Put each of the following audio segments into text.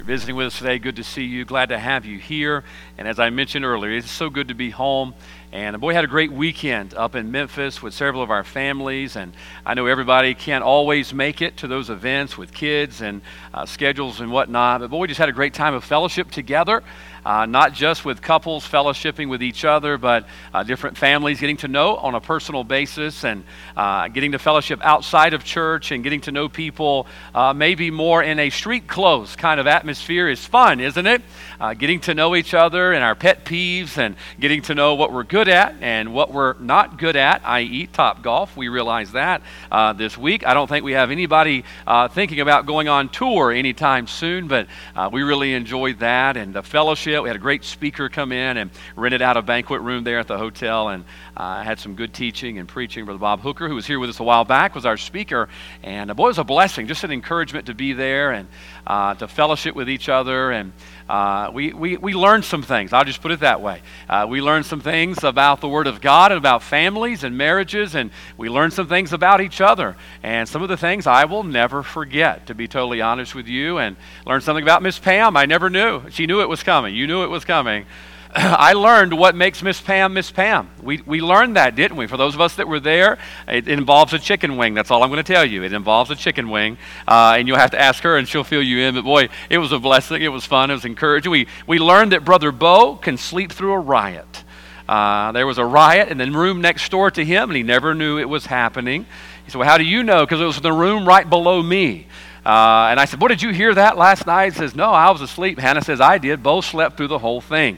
Visiting with us today, good to see you. Glad to have you here. And as I mentioned earlier, it's so good to be home. And boy, had a great weekend up in Memphis with several of our families. And I know everybody can't always make it to those events with kids and schedules and whatnot. But boy, we just had a great time of fellowship together. Not just with couples fellowshipping with each other, but different families getting to know on a personal basis and getting to fellowship outside of church and getting to know people maybe more in a street clothes kind of atmosphere is fun, isn't it? Getting to know each other and our pet peeves and getting to know what we're good at and what we're not good at, i.e. Topgolf. We realized that this week. I don't think we have anybody thinking about going on tour anytime soon, but we really enjoyed that and the fellowship. We had a great speaker come in and rented out a banquet room there at the hotel and had some good teaching and preaching. Brother Bob Hooker, who was here with us a while back, was our speaker. And boy, it was a blessing, just an encouragement to be there and to fellowship with each other. And we learned some things. I'll just put it that way. We learned some things about the Word of God and about families and marriages, and we learned some things about each other. And some of the things I will never forget, to be totally honest with you, and learned something about Miss Pam I never knew. She knew it was coming. You knew it was coming. I learned what makes Miss Pam Miss Pam. We learned that, didn't we? For those of us that were there, it involves a chicken wing. That's all I'm going to tell you. It involves a chicken wing, and you'll have to ask her, and she'll fill you in. But boy, it was a blessing. It was fun. It was encouraging. We learned that Brother Bo can sleep through a riot. There was a riot in the room next door to him, and he never knew it was happening. He said, "Well, how do you know?" Because it was in the room right below me. And I said, "Boy, did you hear that last night?" He says, "No, I was asleep." Hannah says, "I did." Both slept through the whole thing.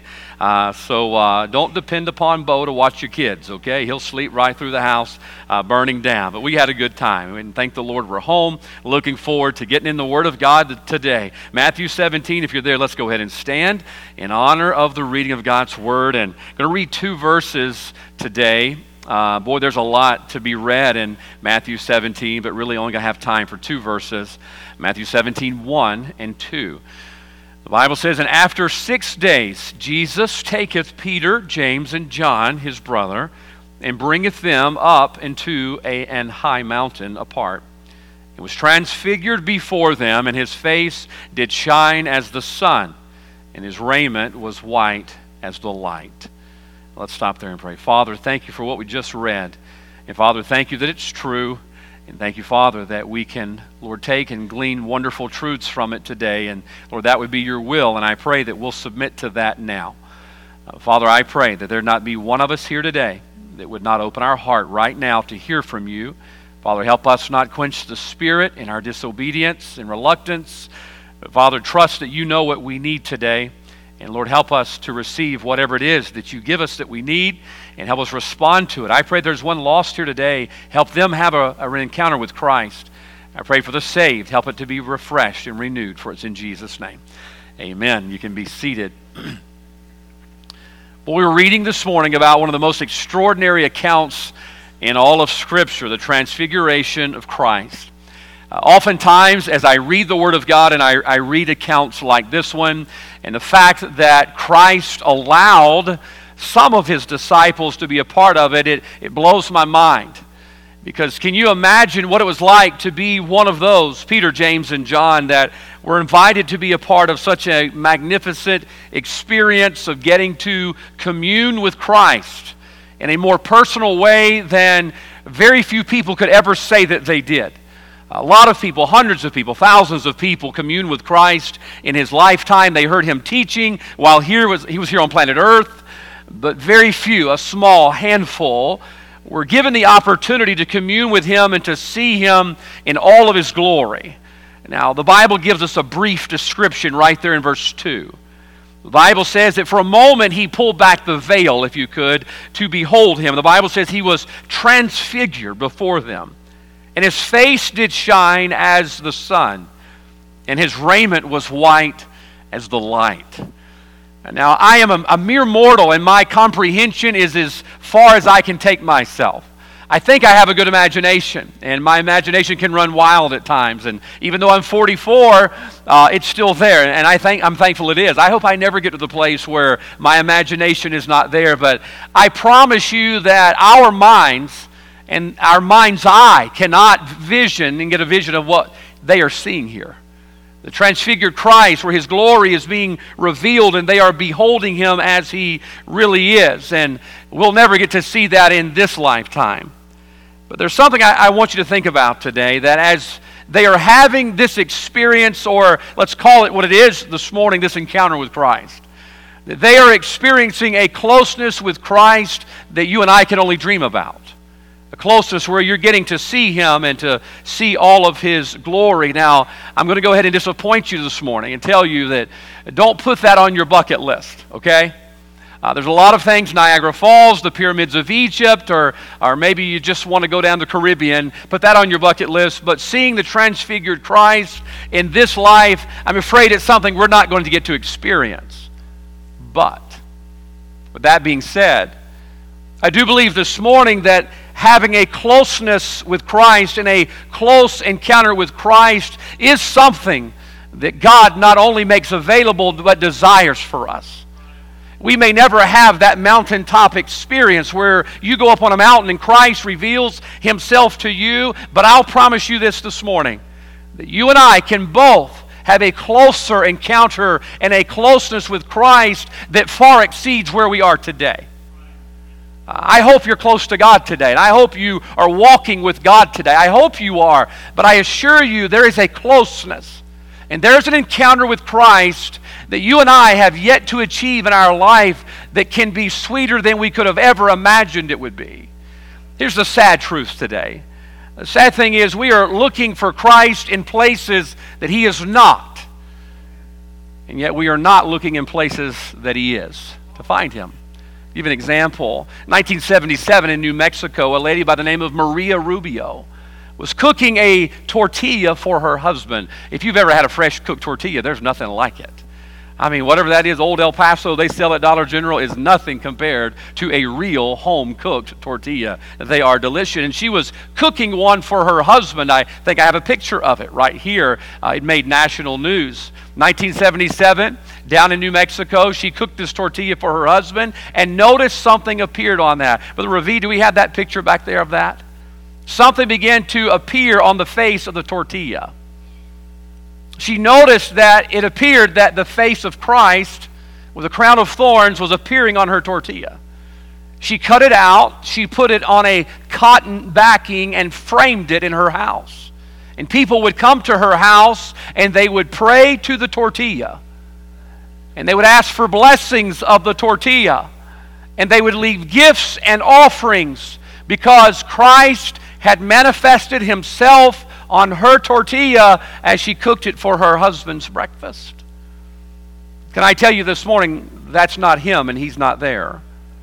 So don't depend upon Bo to watch your kids, okay? He'll sleep right through the house burning down. But we had a good time. And thank the Lord we're home. Looking forward to getting in the Word of God today. Matthew 17, if you're there, let's go ahead and stand in honor of the reading of God's Word. And I'm going to read two verses today. Boy, there's a lot to be read in Matthew 17, but really only going to have time for two verses. Matthew 17, 1 and 2. The Bible says, "And after 6 days Jesus taketh Peter, James, and John, his brother, and bringeth them up into an high mountain apart. It was transfigured before them, and his face did shine as the sun, and his raiment was white as the light." Let's stop there and pray. Father, thank you for what we just read. And Father, thank you that it's true. And thank you, Father, that we can, Lord, take and glean wonderful truths from it today. And Lord, that would be your will. And I pray that we'll submit to that now. Father, I pray that there not be one of us here today that would not open our heart right now to hear from you. Father, help us not quench the Spirit in our disobedience and reluctance. But Father, trust that you know what we need today. And Lord, help us to receive whatever it is that you give us that we need, and help us respond to it. I pray there's one lost here today. Help them have an encounter with Christ. I pray for the saved. Help it to be refreshed and renewed, for it's in Jesus' name. Amen. You can be seated. Well, we were reading this morning about one of the most extraordinary accounts in all of Scripture, the transfiguration of Christ. Oftentimes, as I read the Word of God and I read accounts like this one, and the fact that Christ allowed some of his disciples to be a part of it, it blows my mind. Because can you imagine what it was like to be one of those, Peter, James, and John, that were invited to be a part of such a magnificent experience of getting to commune with Christ in a more personal way than very few people could ever say that they did. A lot of people, hundreds of people, thousands of people communed with Christ in his lifetime. They heard him teaching while he was here on planet Earth. But very few, a small handful, were given the opportunity to commune with him and to see him in all of his glory. Now, the Bible gives us a brief description right there in verse 2. The Bible says that for a moment he pulled back the veil, if you could, to behold him. The Bible says he was transfigured before them. And his face did shine as the sun, and his raiment was white as the light. Now, I am a mere mortal, and my comprehension is as far as I can take myself. I think I have a good imagination, and my imagination can run wild at times. And even though I'm 44, it's still there, and I'm thankful it is. I hope I never get to the place where my imagination is not there, but I promise you that our minds and our mind's eye cannot vision and get a vision of what they are seeing here. The transfigured Christ, where His glory is being revealed and they are beholding Him as He really is. And we'll never get to see that in this lifetime. But there's something I want you to think about today, that as they are having this experience, or let's call it what it is this morning, this encounter with Christ, that they are experiencing a closeness with Christ that you and I can only dream about. A closeness where you're getting to see Him and to see all of His glory. Now, I'm going to go ahead and disappoint you this morning and tell you that don't put that on your bucket list, okay? There's a lot of things, Niagara Falls, the pyramids of Egypt, or maybe you just want to go down the Caribbean, put that on your bucket list. But seeing the transfigured Christ in this life, I'm afraid it's something we're not going to get to experience. But, with that being said, I do believe this morning that having a closeness with Christ and a close encounter with Christ is something that God not only makes available but desires for us. We may never have that mountaintop experience where you go up on a mountain and Christ reveals Himself to you, but I'll promise you this morning, that you and I can both have a closer encounter and a closeness with Christ that far exceeds where we are today. I hope you're close to God today, and I hope you are walking with God today. I hope you are, but I assure you there is a closeness, and there's an encounter with Christ that you and I have yet to achieve in our life that can be sweeter than we could have ever imagined it would be. Here's the sad truth today. The sad thing is we are looking for Christ in places that He is not, and yet we are not looking in places that He is to find Him. Give an example. 1977 in New Mexico, a lady by the name of Maria Rubio was cooking a tortilla for her husband. If you've ever had a fresh cooked tortilla, there's nothing like it. I mean, whatever that is, Old El Paso they sell at Dollar General is nothing compared to a real home-cooked tortilla. They are delicious. And she was cooking one for her husband. I think I have a picture of it right here. It made national news. 1977, down in New Mexico, she cooked this tortilla for her husband, and notice something appeared on that. Brother Ravi, do we have that picture back there of that? Something began to appear on the face of the tortilla. She noticed that it appeared that the face of Christ with a crown of thorns was appearing on her tortilla. She cut it out, she put it on a cotton backing and framed it in her house. And people would come to her house and they would pray to the tortilla. And they would ask for blessings of the tortilla. And they would leave gifts and offerings because Christ had manifested Himself on her tortilla as she cooked it for her husband's breakfast. Can I tell you this morning, that's not Him and He's not there.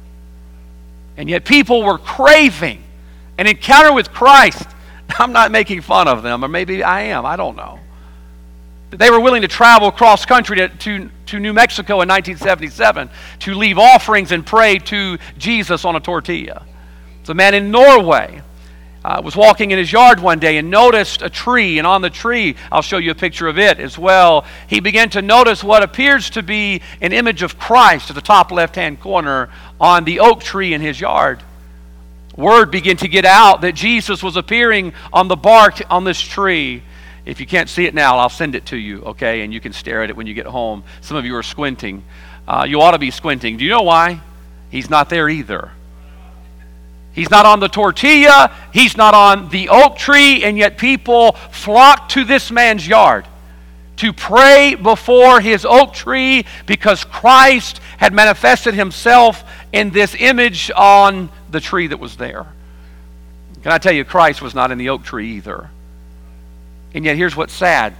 And yet people were craving an encounter with Christ. I'm not making fun of them, or maybe I am, I don't know. They were willing to travel cross country to New Mexico in 1977 to leave offerings and pray to Jesus on a tortilla. It's a man in Norway was walking in his yard one day and noticed a tree, and on the tree, I'll show you a picture of it as well, he began to notice what appears to be an image of Christ at the top left-hand corner on the oak tree in his yard. Word began to get out that Jesus was appearing on the bark on this tree. If you can't see it now, I'll send it to you, okay? And you can stare at it when you get home. Some of you are squinting. You ought to be squinting. Do you know why? He's not there either. He's not on the tortilla. He's not on the oak tree. And yet people flocked to this man's yard to pray before his oak tree because Christ had manifested Himself in this image on the tree that was there. Can I tell you, Christ was not in the oak tree either. And yet here's what's sad.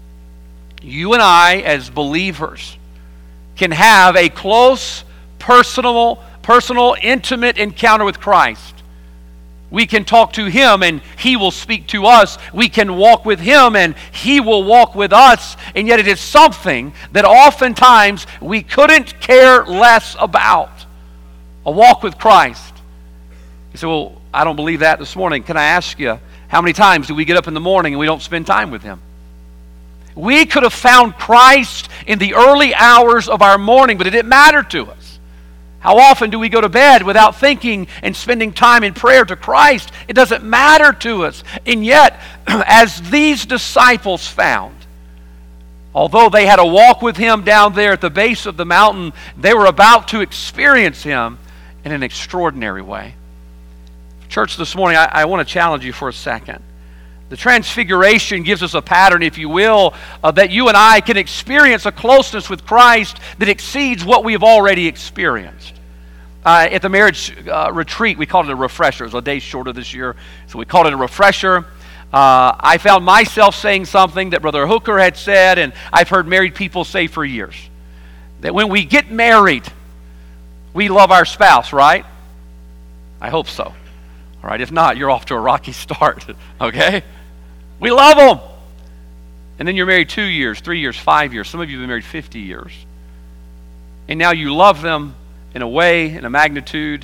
You and I, as believers, can have a close, personal, intimate encounter with Christ. We can talk to Him and He will speak to us. We can walk with Him and He will walk with us. And yet it is something that oftentimes we couldn't care less about. A walk with Christ. You say, well, I don't believe that this morning. Can I ask you, how many times do we get up in the morning and we don't spend time with Him? We could have found Christ in the early hours of our morning, but it didn't matter to us. How often do we go to bed without thinking and spending time in prayer to Christ? It doesn't matter to us. And yet, as these disciples found, Although they had a walk with him down there at the base of the mountain, they were about to experience him in an extraordinary way. Church, this morning, I want to challenge you for a second. The Transfiguration gives us a pattern, if you will, that you and I can experience a closeness with Christ that exceeds what we have already experienced. At the marriage retreat, we called it a refresher. It was a day shorter this year, so we called it a refresher. I found myself saying something that Brother Hooker had said, and I've heard married people say for years. That when we get married, we love our spouse, right? I hope so. All right, if not, you're off to a rocky start, okay? We love them. And then you're married 2 years, 3 years, 5 years. Some of you have been married 50 years. And now you love them in a way, in a magnitude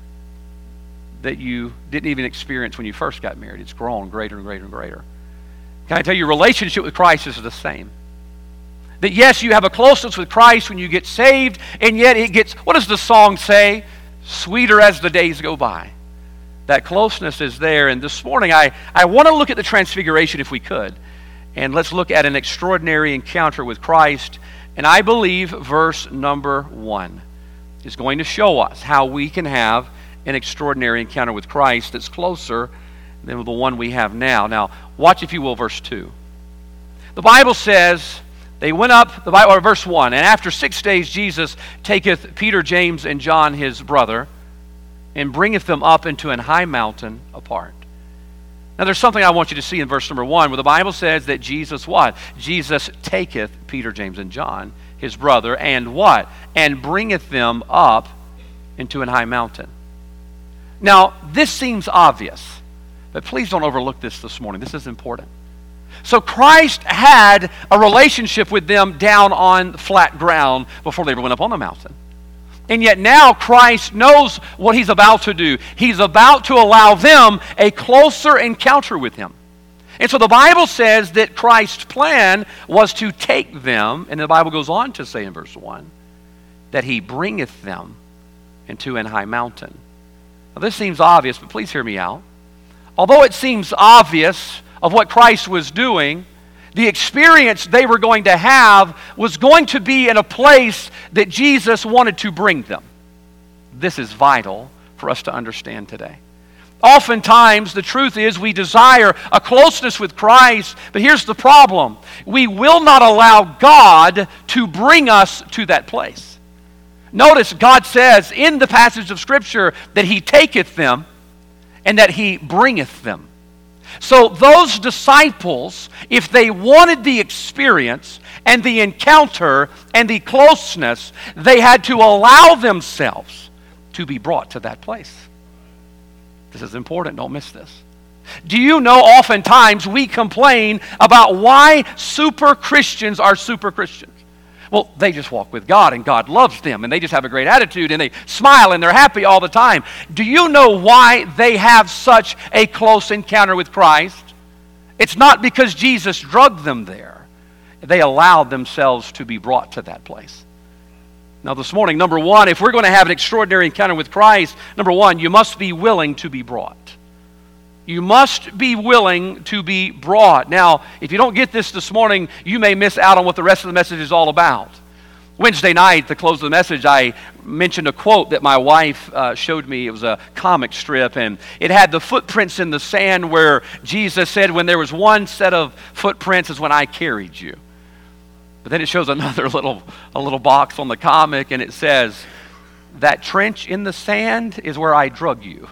that you didn't even experience when you first got married. It's grown greater and greater and greater. Can I tell you, your relationship with Christ is the same. That yes, you have a closeness with Christ when you get saved, and yet it gets, what does the song say? Sweeter as the days go by. That closeness is there. And this morning, I want to look at the Transfiguration if we could. And let's look at an extraordinary encounter with Christ. And I believe verse number 1 is going to show us how we can have an extraordinary encounter with Christ that's closer than the one we have now. Now, watch, if you will, verse 2. The Bible says, they went up, or verse 1, and after 6 days Jesus taketh Peter, James, and John his brother, and bringeth them up into an high mountain apart. Now there's something I want you to see in verse number 1, where the Bible says that Jesus what? Jesus taketh Peter, James, and John, his brother, and what? And bringeth them up into an high mountain. Now, this seems obvious, but please don't overlook this morning. This is important. So Christ had a relationship with them down on flat ground before they ever went up on the mountain. And yet now Christ knows what he's about to do. He's about to allow them a closer encounter with him. And so the Bible says that Christ's plan was to take them, and the Bible goes on to say in verse 1, that he bringeth them into an high mountain. Now this seems obvious, but please hear me out. Although it seems obvious of what Christ was doing, the experience they were going to have was going to be in a place that Jesus wanted to bring them. This is vital for us to understand today. Oftentimes, the truth is we desire a closeness with Christ, but here's the problem. We will not allow God to bring us to that place. Notice God says in the passage of Scripture that he taketh them and that he bringeth them. So those disciples, if they wanted the experience and the encounter and the closeness, they had to allow themselves to be brought to that place. This is important. Don't miss this. Do you know oftentimes we complain about why super Christians are super Christians? Well, they just walk with God and God loves them and they just have a great attitude and they smile and they're happy all the time. Do you know why they have such a close encounter with Christ? It's not because Jesus drugged them there. They allowed themselves to be brought to that place. Now this morning, number 1, if we're going to have an extraordinary encounter with Christ, number 1, you must be willing to be brought. You must be willing to be brought. Now, if you don't get this morning, you may miss out on what the rest of the message is all about. Wednesday night, at the close of the message, I mentioned a quote that my wife showed me. It was a comic strip, and it had the footprints in the sand where Jesus said, when there was one set of footprints is when I carried you. But then it shows another little box on the comic, and it says, that trench in the sand is where I drug you.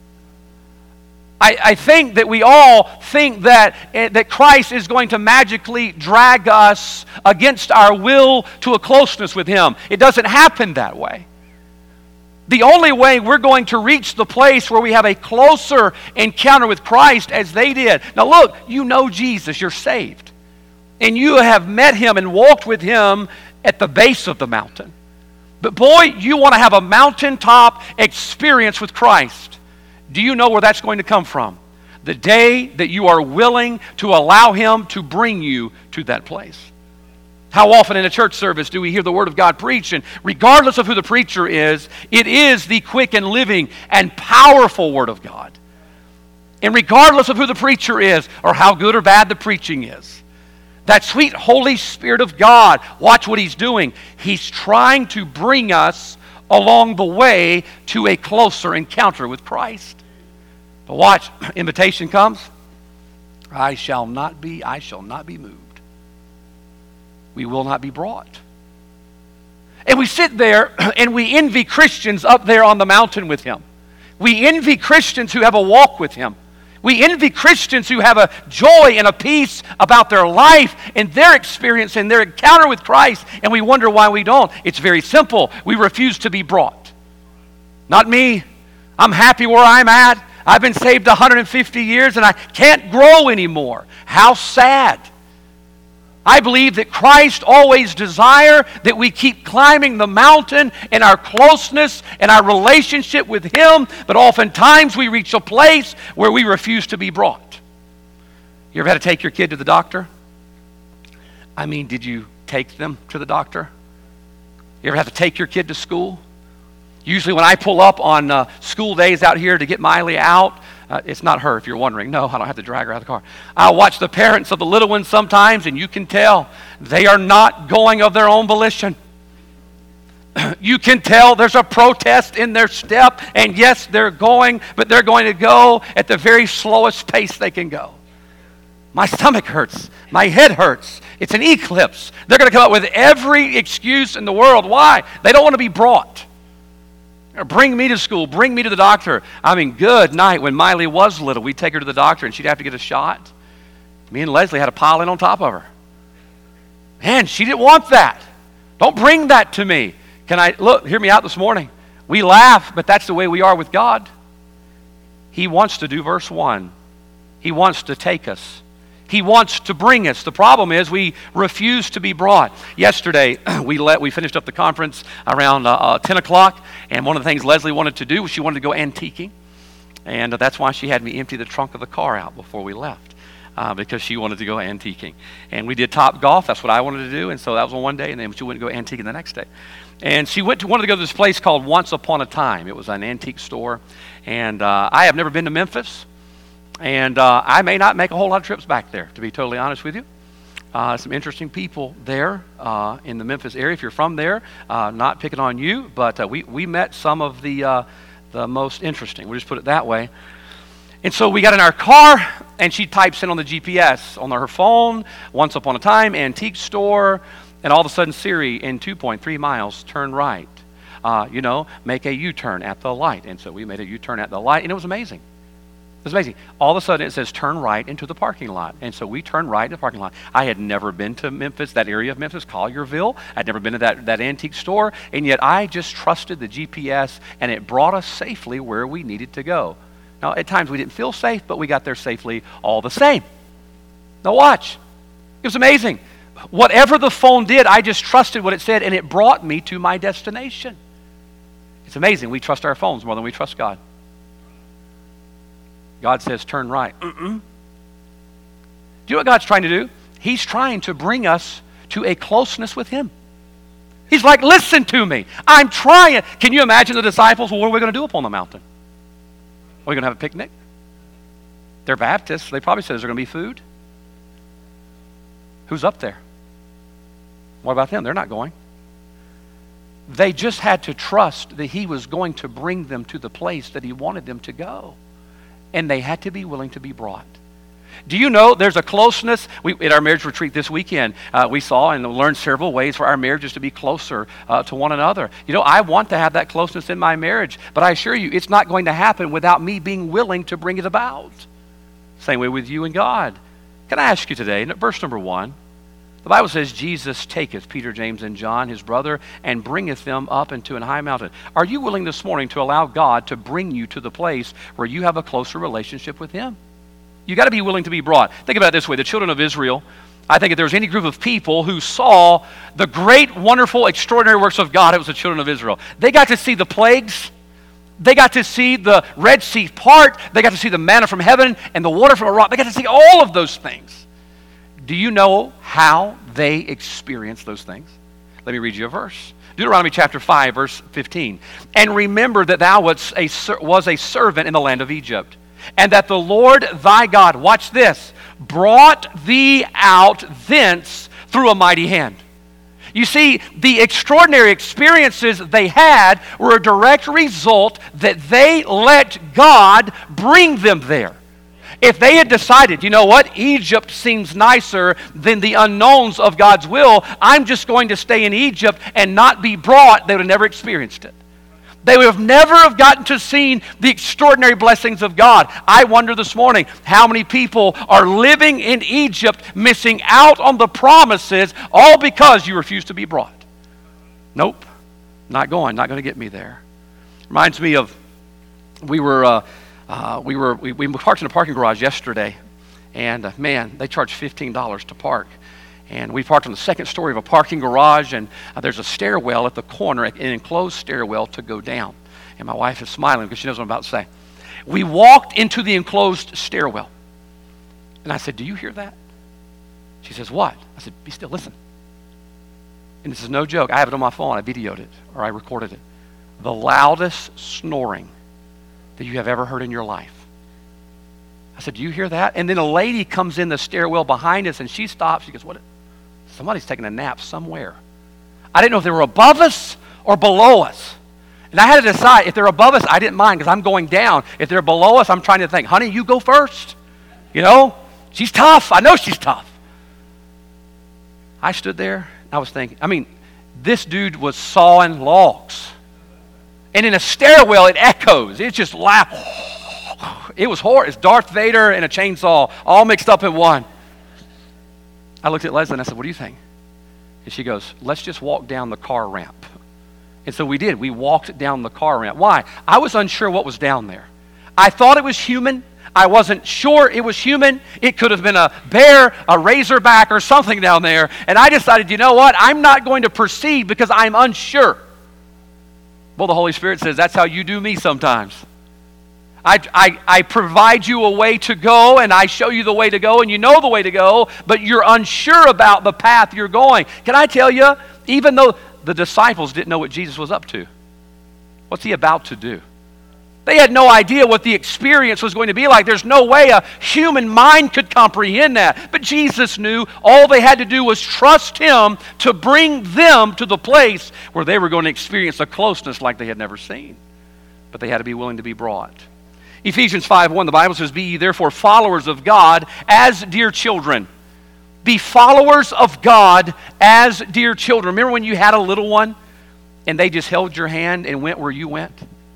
I think that we all think that Christ is going to magically drag us against our will to a closeness with him. It doesn't happen that way. The only way we're going to reach the place where we have a closer encounter with Christ as they did. Now look, you know Jesus, you're saved. And you have met him and walked with him at the base of the mountain. But boy, you want to have a mountaintop experience with Christ. Do you know where that's going to come from? The day that you are willing to allow him to bring you to that place. How often in a church service do we hear the Word of God preached? And regardless of who the preacher is, it is the quick and living and powerful Word of God. And regardless of who the preacher is or how good or bad the preaching is, That sweet Holy Spirit of God, watch what He's doing. He's trying to bring us along the way to a closer encounter with Christ. But watch, invitation comes. I shall not be moved. We will not be brought. And we sit there and we envy Christians up there on the mountain with Him. We envy Christians who have a walk with Him. We envy Christians who have a joy and a peace about their life and their experience and their encounter with Christ, and we wonder why we don't. It's very simple. We refuse to be brought. Not me. I'm happy where I'm at. I've been saved 150 years and I can't grow anymore. How sad. I believe that Christ always desires that we keep climbing the mountain in our closeness and our relationship with Him, but oftentimes we reach a place where we refuse to be brought. You ever had to take your kid to the doctor? I mean, did you take them to the doctor? You ever have to take your kid to school? Usually when I pull up on school days out here to get Miley out, it's not her if you're wondering. No, I don't have to drag her out of the car. I'll watch the parents of the little ones sometimes, and you can tell they are not going of their own volition. You can tell there's a protest in their step, and yes, they're going, but they're going to go at the very slowest pace they can go. My stomach hurts. My head hurts. It's an eclipse. They're going to come up with every excuse in the world. Why? They don't want to be brought. Bring me to school. Bring me to the doctor. I mean, good night. When Miley was little, we'd take her to the doctor and she'd have to get a shot. Me and Leslie had to pile in on top of her. Man, she didn't want that. Don't bring that to me. Look, hear me out this morning. We laugh, but that's the way we are with God. He wants to do verse 1. He wants to take us. He wants to bring us. The problem is we refuse to be brought. Yesterday, we finished up the conference around 10 o'clock, and one of the things Leslie wanted to do was she wanted to go antiquing, and that's why she had me empty the trunk of the car out before we left, because she wanted to go antiquing. And we did Top Golf. That's what I wanted to do, and so that was on one day, and then she went to go antiquing the next day. And she wanted to go to this place called Once Upon a Time. It was an antique store, and I have never been to Memphis. And I may not make a whole lot of trips back there, to be totally honest with you. Some interesting people there in the Memphis area. If you're from there, not picking on you, but we met some of the most interesting. We'll just put it that way. And so we got in our car, and she types in on the GPS on her phone, Once Upon a Time, antique store, and all of a sudden, Siri, in 2.3 miles, turn right. Make a U-turn at the light. And so we made a U-turn at the light, and it was amazing. It was amazing. All of a sudden, it says, turn right into the parking lot. And so we turned right into the parking lot. I had never been to Memphis, that area of Memphis, Collierville. I'd never been to that antique store. And yet, I just trusted the GPS, and it brought us safely where we needed to go. Now, at times, we didn't feel safe, but we got there safely all the same. Now, watch. It was amazing. Whatever the phone did, I just trusted what it said, and it brought me to my destination. It's amazing. We trust our phones more than we trust God. God says, turn right. Do you know what God's trying to do? He's trying to bring us to a closeness with Him. He's like, listen to me. I'm trying. Can you imagine the disciples? Well, what are we going to do up on the mountain? Are we going to have a picnic? They're Baptists. They probably said, is there going to be food? Who's up there? What about them? They're not going. They just had to trust that He was going to bring them to the place that He wanted them to go. And they had to be willing to be brought. Do you know there's a closeness? At our marriage retreat this weekend, we saw and learned several ways for our marriages to be closer to one another. You know, I want to have that closeness in my marriage, but I assure you it's not going to happen without me being willing to bring it about. Same way with you and God. Can I ask you today, verse number 1, the Bible says, Jesus taketh Peter, James, and John, his brother, and bringeth them up into an high mountain. Are you willing this morning to allow God to bring you to the place where you have a closer relationship with Him? You got to be willing to be brought. Think about it this way. The children of Israel, I think if there was any group of people who saw the great, wonderful, extraordinary works of God, it was the children of Israel. They got to see the plagues. They got to see the Red Sea part. They got to see the manna from heaven and the water from a rock. They got to see all of those things. Do you know how they experienced those things? Let me read you a verse. Deuteronomy chapter 5, verse 15. And remember that thou was a servant in the land of Egypt. and that the Lord thy God, watch this, brought thee out thence through a mighty hand. You see, the extraordinary experiences they had were a direct result that they let God bring them there. If they had decided, you know what, Egypt seems nicer than the unknowns of God's will, I'm just going to stay in Egypt and not be brought, they would have never experienced it. They would have never have gotten to see the extraordinary blessings of God. I wonder this morning how many people are living in Egypt missing out on the promises all because you refuse to be brought. Nope, not going to get me there. Reminds me of, we parked in a parking garage yesterday, and man, they charge $15 to park. And we parked on the second story of a parking garage, and there's a stairwell at the corner, an enclosed stairwell to go down. And my wife is smiling because she knows what I'm about to say. We walked into the enclosed stairwell. And I said, do you hear that? She says, what? I said, be still, listen. And this is no joke. I have it on my phone. I videoed it, or I recorded it. The loudest snoring that you have ever heard in your life. I said, do you hear that? And then a lady comes in the stairwell behind us, and she stops. She goes, what? Somebody's taking a nap somewhere. I didn't know if they were above us or below us. And I had to decide, if they're above us, I didn't mind because I'm going down. If they're below us, I'm trying to think, honey, you go first. You know, she's tough. I know she's tough. I stood there, and I was thinking, this dude was sawing logs. And in a stairwell, it echoes. It's just loud. It was horrible. It's Darth Vader and a chainsaw all mixed up in one. I looked at Leslie and I said, what do you think? And she goes, let's just walk down the car ramp. And so we did. We walked down the car ramp. Why? I was unsure what was down there. I thought it was human. I wasn't sure it was human. It could have been a bear, a razorback, or something down there. And I decided, you know what? I'm not going to proceed because I'm unsure. Well, the Holy Spirit says that's how you do me sometimes. I provide you a way to go, and I show you the way to go, and you know the way to go, but you're unsure about the path you're going. Can I tell you, even though the disciples didn't know what Jesus was up to, what's he about to do? They had no idea what the experience was going to be like. There's no way a human mind could comprehend that. But Jesus knew all they had to do was trust him to bring them to the place where they were going to experience a closeness like they had never seen. But they had to be willing to be brought. Ephesians 5:1, the Bible says, be ye therefore followers of God as dear children. Be followers of God as dear children. Remember when you had a little one and they just held your hand and went where you went?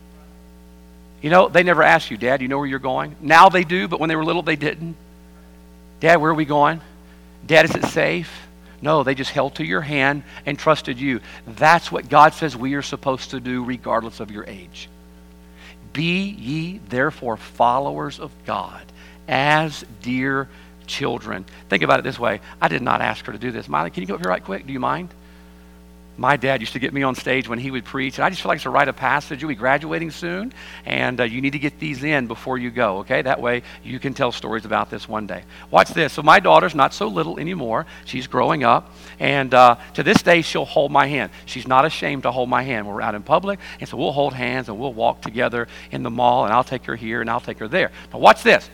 You know, they never asked you, Dad, you know where you're going? Now they do, but when they were little, they didn't. Dad, where are we going? Dad, is it safe? No, they just held to your hand and trusted you. That's what God says we are supposed to do regardless of your age. Be ye therefore followers of God as dear children. Think about it this way. I did not ask her to do this. Miley, can you come up here right quick? Do you mind? My dad used to get me on stage when he would preach, and I just feel like it's a rite of passage. You'll be graduating soon, and you need to get these in before you go, okay? That way you can tell stories about this one day. Watch this. So my daughter's not so little anymore. She's growing up, and to this day, she'll hold my hand. She's not ashamed to hold my hand when we're out in public, and so we'll hold hands, and we'll walk together in the mall, and I'll take her here, and I'll take her there. Now watch this.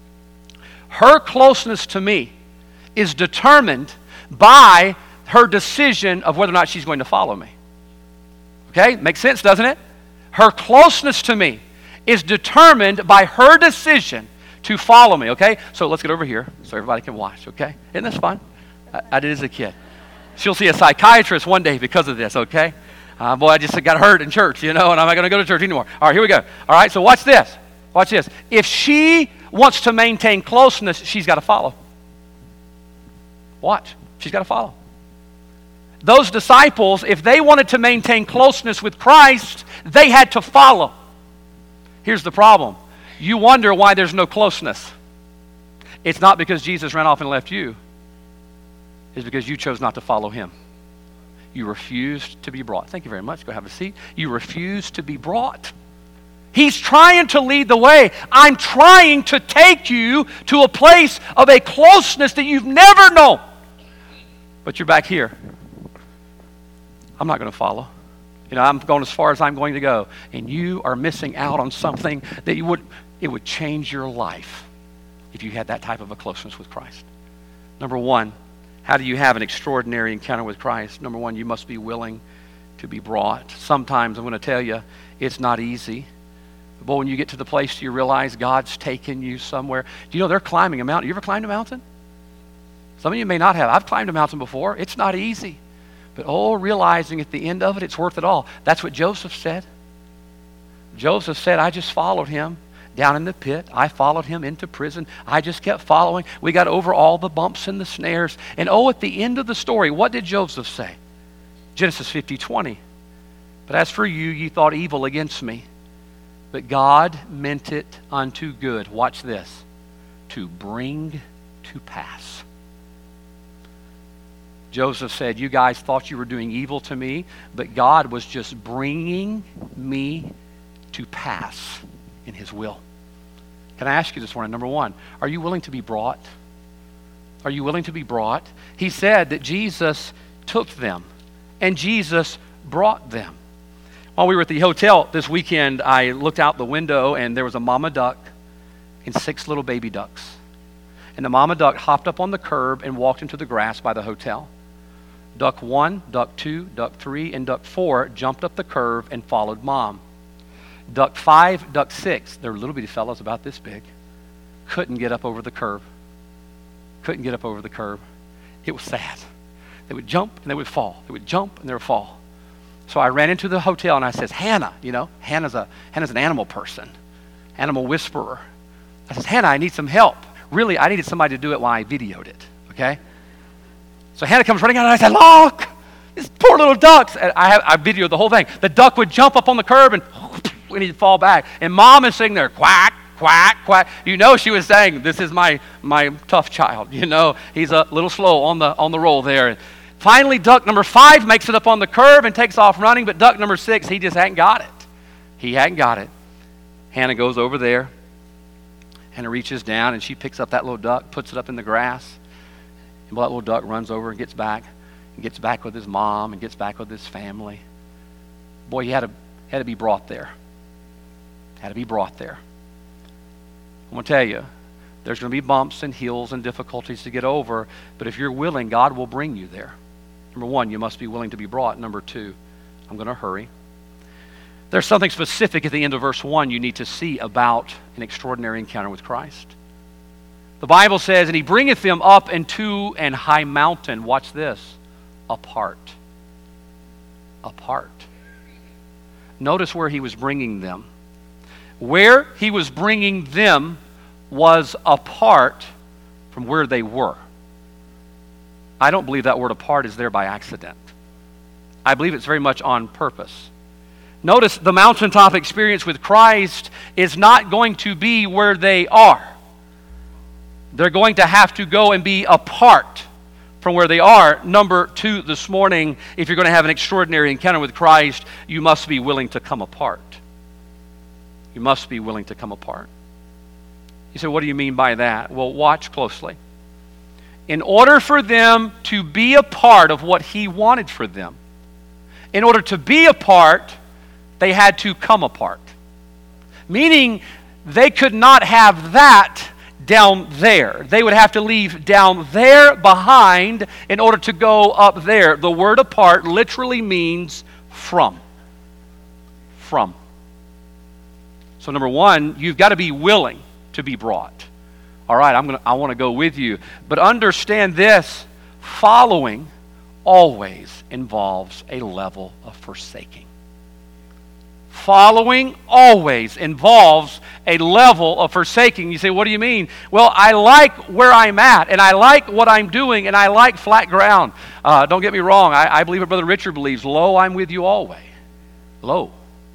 Her closeness to me is determined by her decision of whether or not she's going to follow me. Okay? Makes sense, doesn't it? Her closeness to me is determined by her decision to follow me, okay? So let's get over here so everybody can watch, okay? Isn't this fun? I did as a kid. She'll see a psychiatrist one day because of this, okay? Boy, I just got hurt in church, and I'm not going to go to church anymore. All right, here we go. All right, so watch this. Watch this. If she wants to maintain closeness, she's got to follow. Watch. She's got to follow. Those disciples, if they wanted to maintain closeness with Christ, they had to follow. Here's the problem. You wonder why there's no closeness. It's not because Jesus ran off and left you. It's because you chose not to follow him. You refused to be brought. Thank you very much. Go have a seat. You refused to be brought. He's trying to lead the way. I'm trying to take you to a place of a closeness that you've never known. But you're back here. I'm not going to follow. I'm going as far as I'm going to go. And you are missing out on something that It would change your life if you had that type of a closeness with Christ. Number one, how do you have an extraordinary encounter with Christ? Number one, you must be willing to be brought. Sometimes, I'm going to tell you, it's not easy. But when you get to the place you realize God's taken you somewhere. Do you know they're climbing a mountain? You ever climbed a mountain? Some of you may not have. I've climbed a mountain before. It's not easy. But realizing at the end of it, it's worth it all. That's what Joseph said. Joseph said, I just followed him down in the pit. I followed him into prison. I just kept following. We got over all the bumps and the snares. And at the end of the story, what did Joseph say? Genesis 50:20. But as for you, you thought evil against me. But God meant it unto good. Watch this. To bring to pass. Joseph said, you guys thought you were doing evil to me, but God was just bringing me to pass in his will. Can I ask you this morning, number one, are you willing to be brought? Are you willing to be brought? He said that Jesus took them and Jesus brought them. While we were at the hotel this weekend, I looked out the window and there was a mama duck and 6 little baby ducks. And the mama duck hopped up on the curb and walked into the grass by the hotel. Duck 1, duck 2, duck 3, and duck 4 jumped up the curve and followed mom. Duck 5, duck 6, they're little bitty fellows about this big, couldn't get up over the curb. Couldn't get up over the curb. It was sad. They would jump and they would fall. They would jump and they would fall. So I ran into the hotel and I says, Hannah, Hannah's an animal person, animal whisperer. I says, Hannah, I need some help. Really, I needed somebody to do it while I videoed it, okay? So Hannah comes running out and I said, look, these poor little ducks. And I videoed the whole thing. The duck would jump up on the curb and he'd fall back. And mom is sitting there, quack, quack, quack. She was saying, this is my tough child. He's a little slow on the roll there. Finally, duck number 5 makes it up on the curve and takes off running, but duck number 6, he just hadn't got it. He hadn't got it. Hannah goes over there. Hannah reaches down and she picks up that little duck, puts it up in the grass. And that little duck runs over and gets back with his mom and gets back with his family. Boy, he had to be brought there. Had to be brought there. I'm going to tell you, there's going to be bumps and hills and difficulties to get over, but if you're willing, God will bring you there. Number one, you must be willing to be brought. Number two, I'm going to hurry. There's something specific at the end of verse 1 you need to see about an extraordinary encounter with Christ. The Bible says, and he bringeth them up into an high mountain. Watch this. Apart. Apart. Notice where he was bringing them. Where he was bringing them was apart from where they were. I don't believe that word apart is there by accident. I believe it's very much on purpose. Notice the mountaintop experience with Christ is not going to be where they are. They're going to have to go and be apart from where they are. Number 2 this morning, if you're going to have an extraordinary encounter with Christ, you must be willing to come apart. You must be willing to come apart. You say, what do you mean by that? Well, watch closely. In order for them to be a part of what he wanted for them, in order to be a part, they had to come apart. Meaning, they could not have that down there. They would have to leave down there behind in order to go up there. The word apart literally means from. From. So number 1, you've got to be willing to be brought. All right, I want to go with you. But understand this, following always involves a level of forsaking. Following always involves a level of forsaking. You say, what do you mean? Well, I like where I'm at, and I like what I'm doing, and I like flat ground. Don't get me wrong. I believe what Brother Richard believes. Lo, I'm with you always. Lo.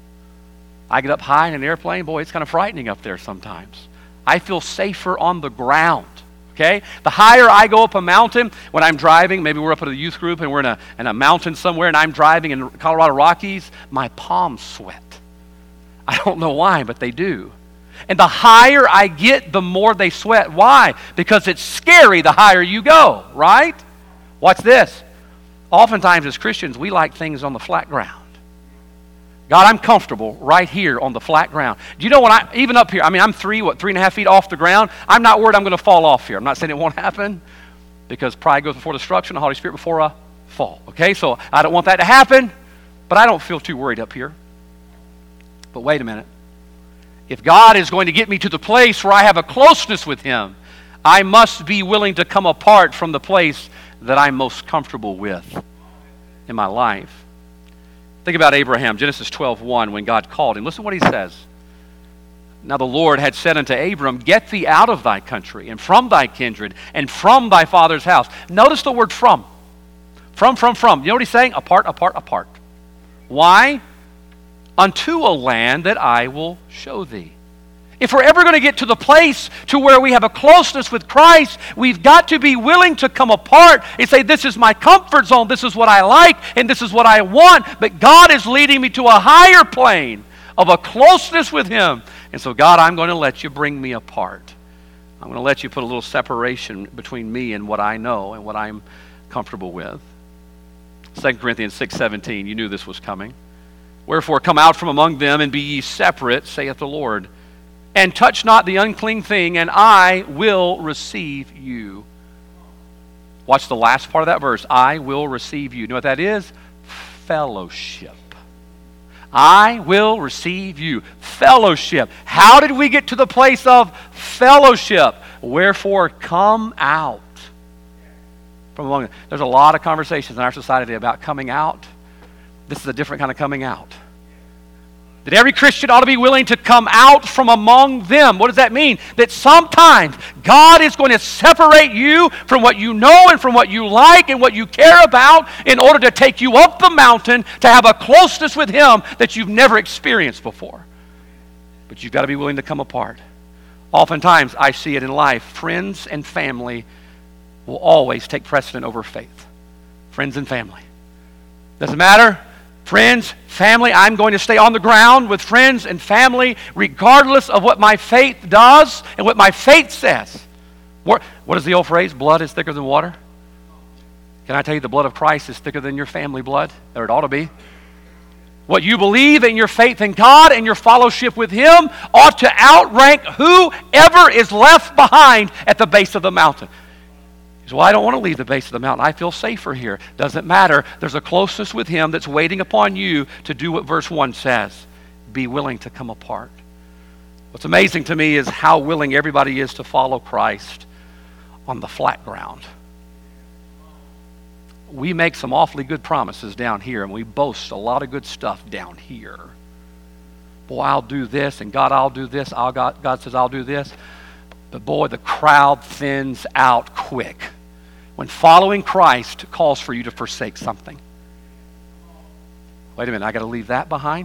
I get up high in an airplane. Boy, it's kind of frightening up there sometimes. I feel safer on the ground. Okay? The higher I go up a mountain, when I'm driving, maybe we're up at a youth group and we're in a mountain somewhere and I'm driving in Colorado Rockies, my palms sweat. I don't know why, but they do. And the higher I get, the more they sweat. Why? Because it's scary the higher you go, right? Watch this. Oftentimes as Christians, we like things on the flat ground. God, I'm comfortable right here on the flat ground. Do you know when even up here, I'm 3.5 feet off the ground. I'm not worried I'm going to fall off here. I'm not saying it won't happen, because pride goes before destruction, the Holy Spirit before a fall. Okay, so I don't want that to happen, but I don't feel too worried up here. But wait a minute. If God is going to get me to the place where I have a closeness with Him, I must be willing to come apart from the place that I'm most comfortable with in my life. Think about Abraham, Genesis 12:1, when God called him. Listen to what he says. Now the Lord had said unto Abram, get thee out of thy country, and from thy kindred, and from thy father's house. Notice the word from. From. You know what he's saying? Apart. Why? Unto a land that I will show thee. If we're ever going to get to the place to where we have a closeness with Christ, we've got to be willing to come apart and say, this is my comfort zone, this is what I like, and this is what I want, but God is leading me to a higher plane of a closeness with Him. And so, God, I'm going to let you bring me apart. I'm going to let you put a little separation between me and what I know and what I'm comfortable with. 2 Corinthians 6:17, you knew this was coming. Wherefore, come out from among them and be ye separate, saith the Lord. And touch not the unclean thing, and I will receive you. Watch the last part of that verse. I will receive you. You know what that is? Fellowship. I will receive you. Fellowship. How did we get to the place of fellowship? Wherefore, come out from among them. There's a lot of conversations in our society about coming out. This is a different kind of coming out. That every Christian ought to be willing to come out from among them. What does that mean? That sometimes God is going to separate you from what you know and from what you like and what you care about in order to take you up the mountain to have a closeness with Him that you've never experienced before. But you've got to be willing to come apart. Oftentimes, I see it in life. Friends and family will always take precedent over faith. Friends and family. Doesn't matter. Friends, family, I'm going to stay on the ground with friends and family regardless of what my faith does and what my faith says. What is the old phrase? Blood is thicker than water. Can I tell you the blood of Christ is thicker than your family blood? Or it ought to be. What you believe in your faith in God and your fellowship with Him ought to outrank whoever is left behind at the base of the mountain. Well, I don't want to leave the base of the mountain. I feel safer here. Doesn't matter. There's a closeness with Him that's waiting upon you to do what verse 1 says. Be willing to come apart. What's amazing to me is how willing everybody is to follow Christ on the flat ground. We make some awfully good promises down here, and we boast a lot of good stuff down here. Boy, I'll do this, and God, I'll do this. God says, I'll do this. But boy, the crowd thins out quick when following Christ calls for you to forsake something. Wait a minute, I got to leave that behind?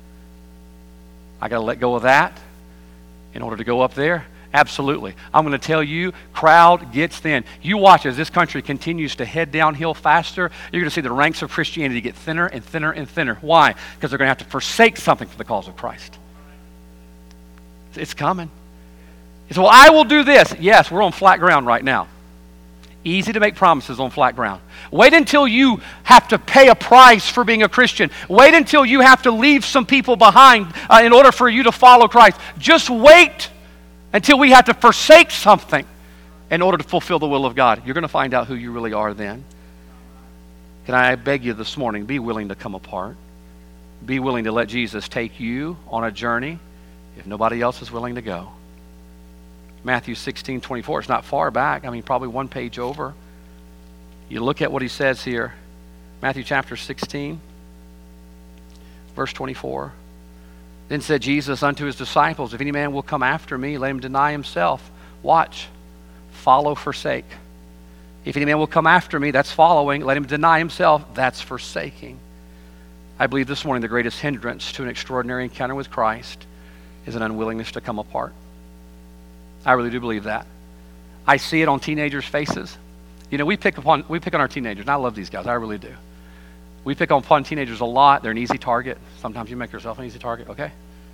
I got to let go of that in order to go up there? Absolutely. I'm going to tell you, crowd gets thin. You watch as this country continues to head downhill faster, you're going to see the ranks of Christianity get thinner and thinner and thinner. Why? Because they're going to have to forsake something for the cause of Christ. It's coming. He said, well, I will do this. Yes, we're on flat ground right now. Easy to make promises on flat ground. Wait until you have to pay a price for being a Christian. Wait until you have to leave some people behind in order for you to follow Christ. Just wait until we have to forsake something in order to fulfill the will of God. You're going to find out who you really are then. Can I beg you this morning, be willing to come apart. Be willing to let Jesus take you on a journey if nobody else is willing to go. Matthew 16:24. It's not far back. Probably one page over. You look at what he says here. Matthew chapter 16, verse 24. Then said Jesus unto his disciples, if any man will come after me, let him deny himself. Watch. Follow, forsake. If any man will come after me, that's following. Let him deny himself. That's forsaking. I believe this morning the greatest hindrance to an extraordinary encounter with Christ is an unwillingness to come apart. I really do believe that. I see it on teenagers' faces. We pick on our teenagers, and I love these guys. I really do. We pick on teenagers a lot. They're an easy target. Sometimes you make yourself an easy target, okay?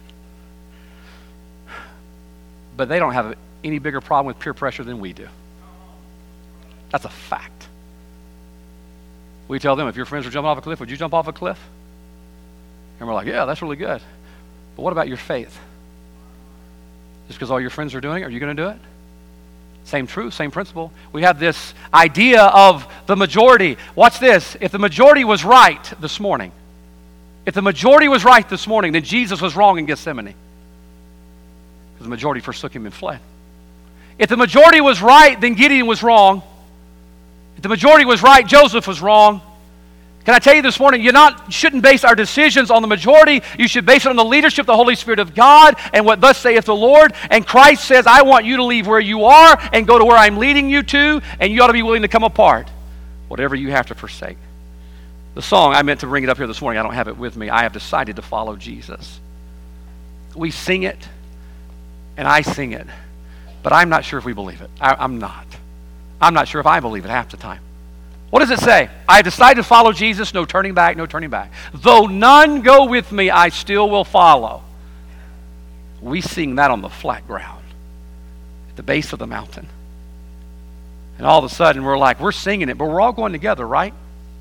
But they don't have any bigger problem with peer pressure than we do. That's a fact. We tell them, if your friends are jumping off a cliff, would you jump off a cliff? And we're like, yeah, that's really good. But what about your faith? Just because all your friends are doing it, are you going to do it? Same truth, same principle. We have this idea of the majority. Watch this. If the majority was right this morning, then Jesus was wrong in Gethsemane. Because the majority forsook him and fled. If the majority was right, then Gideon was wrong. If the majority was right, Joseph was wrong. Can I tell you this morning, you shouldn't base our decisions on the majority. You should base it on the leadership of the Holy Spirit of God and what thus saith the Lord. And Christ says, I want you to leave where you are and go to where I'm leading you to, and you ought to be willing to come apart, whatever you have to forsake. The song, I meant to bring it up here this morning. I don't have it with me. I have decided to follow Jesus. We sing it, and I sing it, but I'm not sure if we believe it. I'm not. I'm not sure if I believe it half the time. What does it say? I have decided to follow Jesus, no turning back, no turning back. Though none go with me, I still will follow. We sing that on the flat ground, at the base of the mountain. And all of a sudden, we're singing it, but we're all going together, right?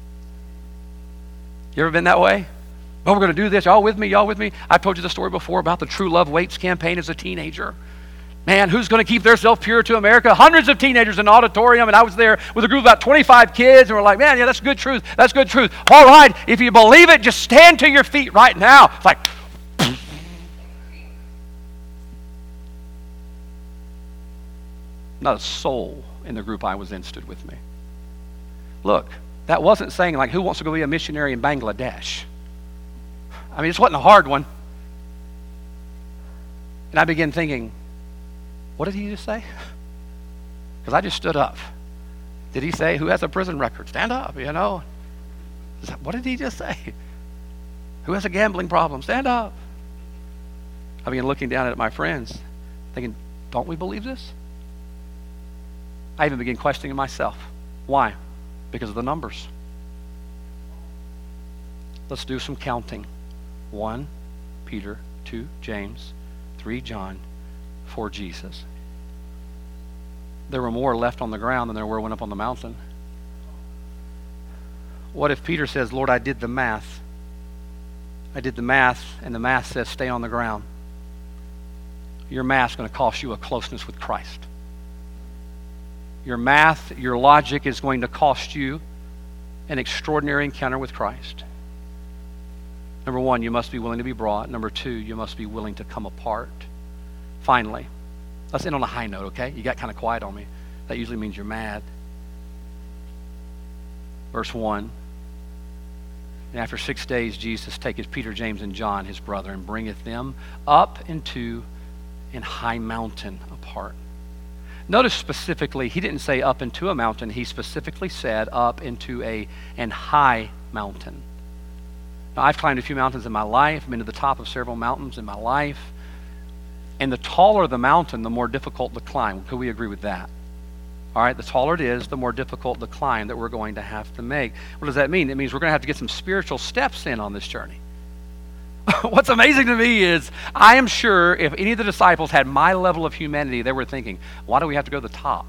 You ever been that way? Oh, we're going to do this. Y'all with me? Y'all with me? I told you the story before about the True Love Waits campaign as a teenager. Man, who's going to keep themselves pure to America? Hundreds of teenagers in the auditorium, and I was there with a group of about 25 kids, and we're like, man, yeah, that's good truth. That's good truth. All right, if you believe it, just stand to your feet right now. It's like, not a soul in the group I was in stood with me. Look, that wasn't saying like, who wants to go be a missionary in Bangladesh? I mean, this wasn't a hard one. And I began thinking, what did he just say? Because I just stood up. Did he say, who has a prison record? Stand up, What did he just say? Who has a gambling problem? Stand up. I began looking down at my friends, thinking, don't we believe this? I even began questioning myself. Why? Because of the numbers. Let's do some counting. 1 Peter, 2 James, 3 John, 4 Jesus. There were more left on the ground than there were when up on the mountain. What if Peter says, Lord, I did the math. And the math says stay on the ground. Your math's going to cost you a closeness with Christ. Your math, your logic is going to cost you an extraordinary encounter with Christ. Number 1, you must be willing to be brought. Number 2, you must be willing to come apart. Finally, let's end on a high note, okay? You got kind of quiet on me. That usually means you're mad. Verse 1. And after 6 days, Jesus taketh Peter, James, and John, his brother, and bringeth them up into an high mountain apart. Notice specifically, he didn't say up into a mountain. He specifically said up into an high mountain. Now, I've climbed a few mountains in my life. I've been to the top of several mountains in my life. And the taller the mountain, the more difficult the climb. Could we agree with that? All right, the taller it is, the more difficult the climb that we're going to have to make. What does that mean? It means we're going to have to get some spiritual steps in on this journey. What's amazing to me is I am sure if any of the disciples had my level of humanity, they were thinking, why do we have to go to the top?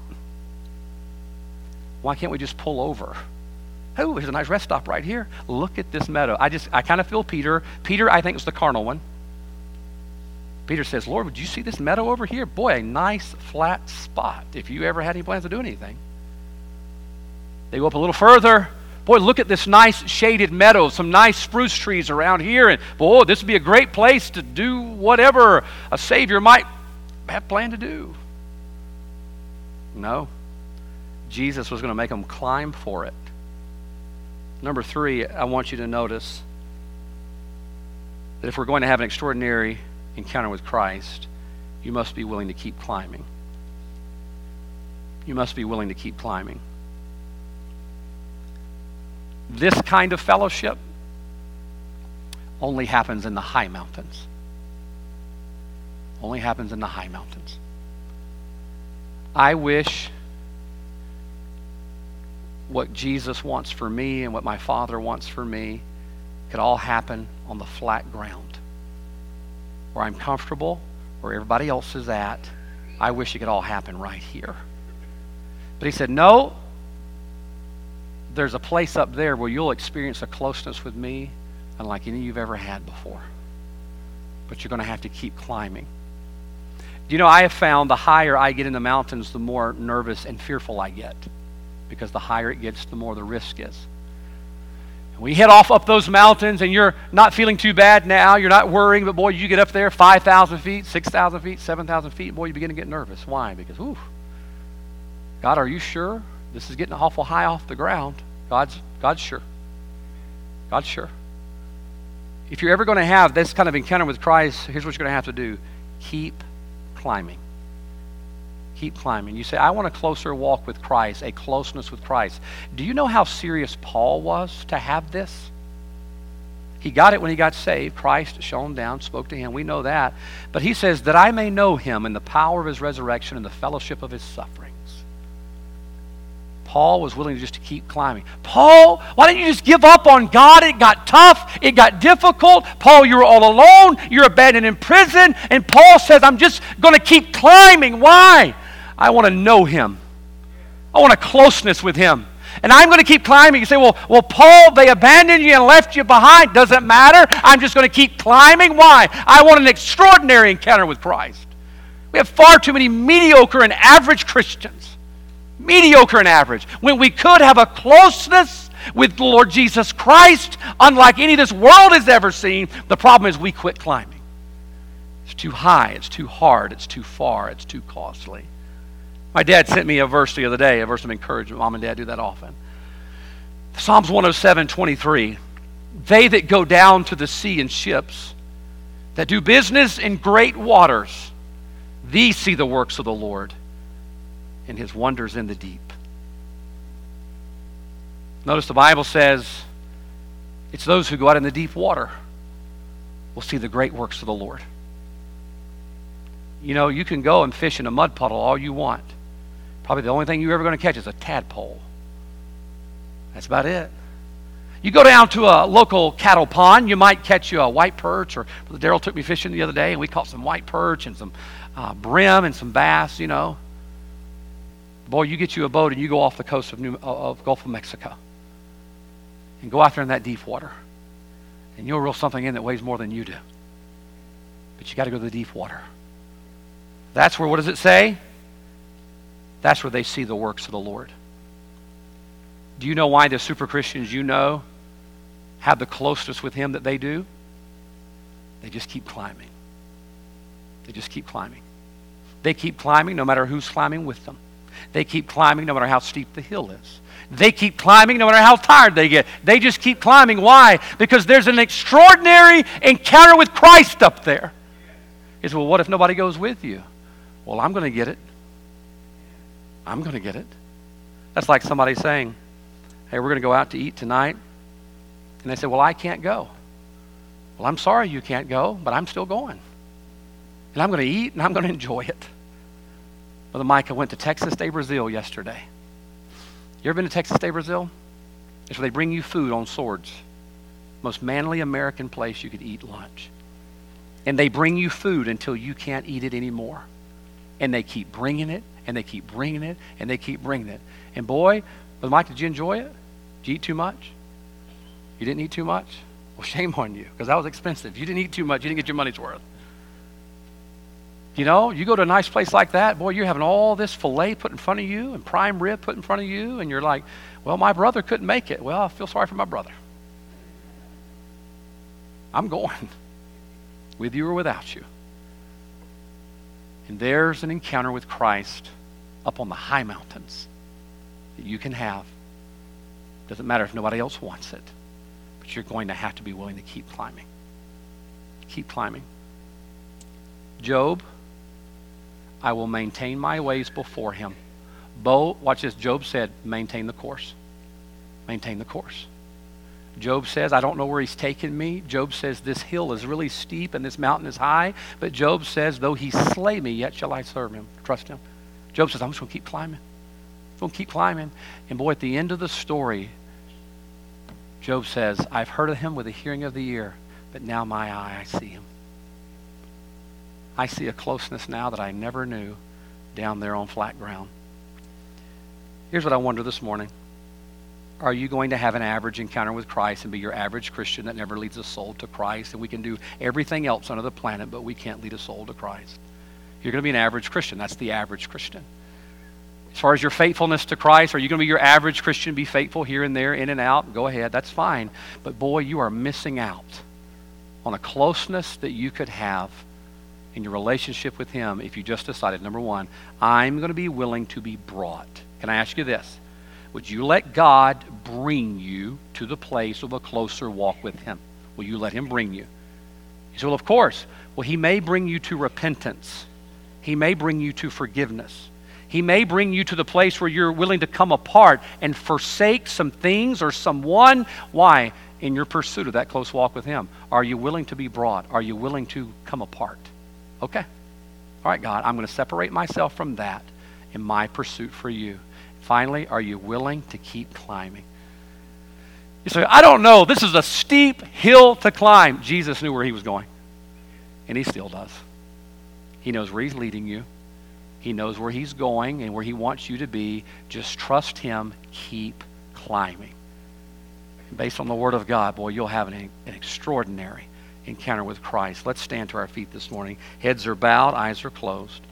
Why can't we just pull over? Oh, here's a nice rest stop right here. Look at this meadow. I kind of feel Peter. Peter, I think, is the carnal one. Peter says, Lord, would you see this meadow over here? Boy, a nice flat spot if you ever had any plans to do anything. They go up a little further. Boy, look at this nice shaded meadow, some nice spruce trees around here. And boy, this would be a great place to do whatever a Savior might have planned to do. No. Jesus was going to make them climb for it. Number 3, I want you to notice that if we're going to have an extraordinary encounter with Christ, you must be willing to keep climbing. You must be willing to keep climbing. This kind of fellowship only happens in the high mountains. Only happens in the high mountains. I wish what Jesus wants for me and what my Father wants for me could all happen on the flat ground, where I'm comfortable, where everybody else is at. I wish it could all happen right here. But he said, no, there's a place up there where you'll experience a closeness with me, unlike any you've ever had before. But you're going to have to keep climbing. Do you know, I have found the higher I get in the mountains, the more nervous and fearful I get. Because the higher it gets, the more the risk is. We head off up those mountains and you're not feeling too bad now. You're not worrying, but boy, you get up there 5,000 feet, 6,000 feet, 7,000 feet, boy, you begin to get nervous. Why? Because, God, are you sure? This is getting awful high off the ground. God's sure. God's sure. If you're ever going to have this kind of encounter with Christ, here's what you're going to have to do. Keep climbing. Keep climbing. You say, I want a closer walk with Christ, a closeness with Christ. Do you know how serious Paul was to have this? He got it when he got saved. Christ shone down, spoke to him. We know that. But he says, that I may know him in the power of his resurrection and the fellowship of his sufferings. Paul was willing just to keep climbing. Paul, why didn't you just give up on God? It got tough. It got difficult. Paul, you were all alone. You're abandoned in prison. And Paul says, I'm just going to keep climbing. Why? I want to know him. I want a closeness with him. And I'm going to keep climbing. You say, well, Paul, they abandoned you and left you behind. Doesn't matter. I'm just going to keep climbing. Why? I want an extraordinary encounter with Christ. We have far too many mediocre and average Christians. Mediocre and average. When we could have a closeness with the Lord Jesus Christ, unlike any this world has ever seen, the problem is we quit climbing. It's too high. It's too hard. It's too far. It's too costly. My dad sent me a verse the other day, a verse of encouragement. Mom and Dad do that often. Psalms 107:23. They that go down to the sea in ships, that do business in great waters, these see the works of the Lord and his wonders in the deep. Notice the Bible says it's those who go out in the deep water will see the great works of the Lord. You know, you can go and fish in a mud puddle all you want. Probably the only thing you're ever going to catch is a tadpole. That's about it. You go down to a local cattle pond, you might catch you a white perch, or Daryl took me fishing the other day and we caught some white perch and some brim and some bass, you know. Boy, you get you a boat and you go off the coast of Gulf of Mexico and go out there in that deep water. And you'll reel something in that weighs more than you do. But you got to go to the deep water. That's where, what does it say? That's where they see the works of the Lord. Do you know why the super Christians you know have the closeness with him that they do? They just keep climbing. They just keep climbing. They keep climbing no matter who's climbing with them. They keep climbing no matter how steep the hill is. They keep climbing no matter how tired they get. They just keep climbing. Why? Because there's an extraordinary encounter with Christ up there. He says, well, what if nobody goes with you? Well, I'm going to get it. I'm going to get it. That's like somebody saying, hey, we're going to go out to eat tonight. And they say, well, I can't go. Well, I'm sorry you can't go, but I'm still going. And I'm going to eat and I'm going to enjoy it. Brother Micah went to Texas de Brazil yesterday. You ever been to Texas de Brazil? It's where they bring you food on swords. Most manly American place you could eat lunch. And they bring you food until you can't eat it anymore. And they keep bringing it, and they keep bringing it, and they keep bringing it. And boy, Brother Mike, did you enjoy it? Did you eat too much? You didn't eat too much? Well, shame on you, because that was expensive. You didn't eat too much. You didn't get your money's worth. You know, you go to a nice place like that, boy, you're having all this filet put in front of you and prime rib put in front of you, and you're like, well, my brother couldn't make it. Well, I feel sorry for my brother. I'm going, with you or without you. And there's an encounter with Christ up on the high mountains that you can have. Doesn't matter if nobody else wants it, but you're going to have to be willing to keep climbing. Keep climbing. Job, I will maintain my ways before him. Watch this, Job said, maintain the course. Maintain the course. Job says, I don't know where he's taken me. Job says, this hill is really steep and this mountain is high. But Job says, though he slay me, yet shall I serve him, trust him. Job says, I'm just going to keep climbing. I'm going to keep climbing. And boy, at the end of the story, Job says, I've heard of him with the hearing of the ear, but now my eye, I see him. I see a closeness now that I never knew down there on flat ground. Here's what I wonder this morning. are you going to have an average encounter with Christ and be your average Christian that never leads a soul to Christ? And we can do everything else on the planet, but we can't lead a soul to Christ. You're going to be an average Christian. That's the average Christian. As far as your faithfulness to Christ, are you going to be your average Christian, be faithful here and there, in and out? Go ahead, that's fine. But boy, you are missing out on a closeness that you could have in your relationship with Him if you just decided, number one, I'm going to be willing to be brought. Can I ask you this? Would you let God bring you to the place of a closer walk with Him? Will you let Him bring you? You say, well, of course. Well, He may bring you to repentance. He may bring you to forgiveness. He may bring you to the place where you're willing to come apart and forsake some things or someone. Why? In your pursuit of that close walk with Him. Are you willing to be brought? Are you willing to come apart? Okay. All right, God, I'm going to separate myself from that in my pursuit for you. Finally, are you willing to keep climbing? You say, I don't know. This is a steep hill to climb. Jesus knew where He was going. And He still does. He knows where He's leading you. He knows where He's going and where He wants you to be. Just trust Him. Keep climbing. Based on the Word of God, boy, you'll have an extraordinary encounter with Christ. Let's stand to our feet this morning. Heads are bowed, eyes are closed.